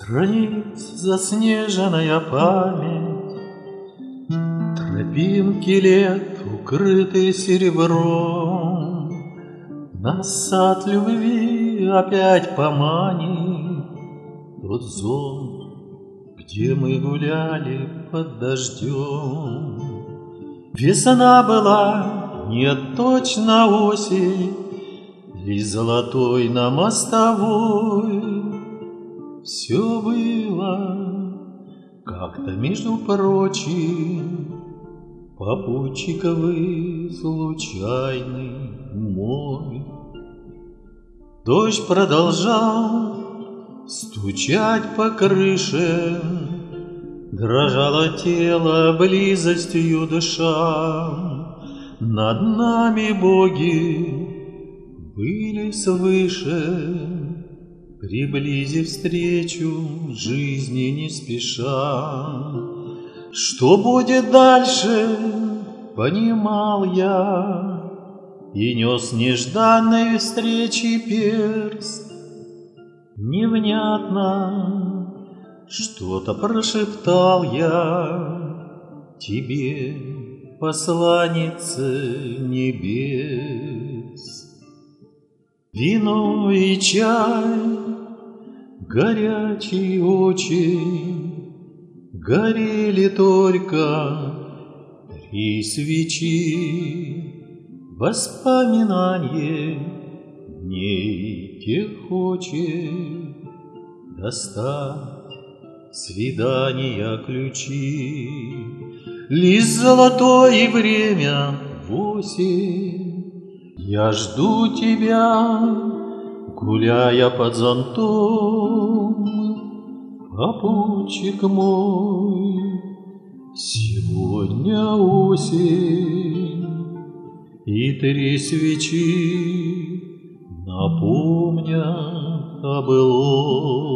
Страниц заснеженная память, тропинки лет, укрытые серебром, нас сад любви опять поманит, тот зон, где мы гуляли под дождем. Весна была, нет, точно осень, лишь золотой на мостовой. Все было как-то, между прочим, попутчиковый случайный мой. Дождь продолжал стучать по крыше, дрожало тело, близостью дыша. Над нами боги были свыше, приблизив встречу жизни не спеша. Что будет дальше, понимал я, и нес нежданной встречи перст. Невнятно что-то прошептал я тебе, посланнице небес. Вино и чай горячий очень, горели только 3 свечи. Воспоминание дней тех хочет достать свидания ключи. Лишь золотое время в осень я жду тебя, гуляя под зонтом, попутчик мой. Сегодня осень, и 3 свечи напомнят о былом.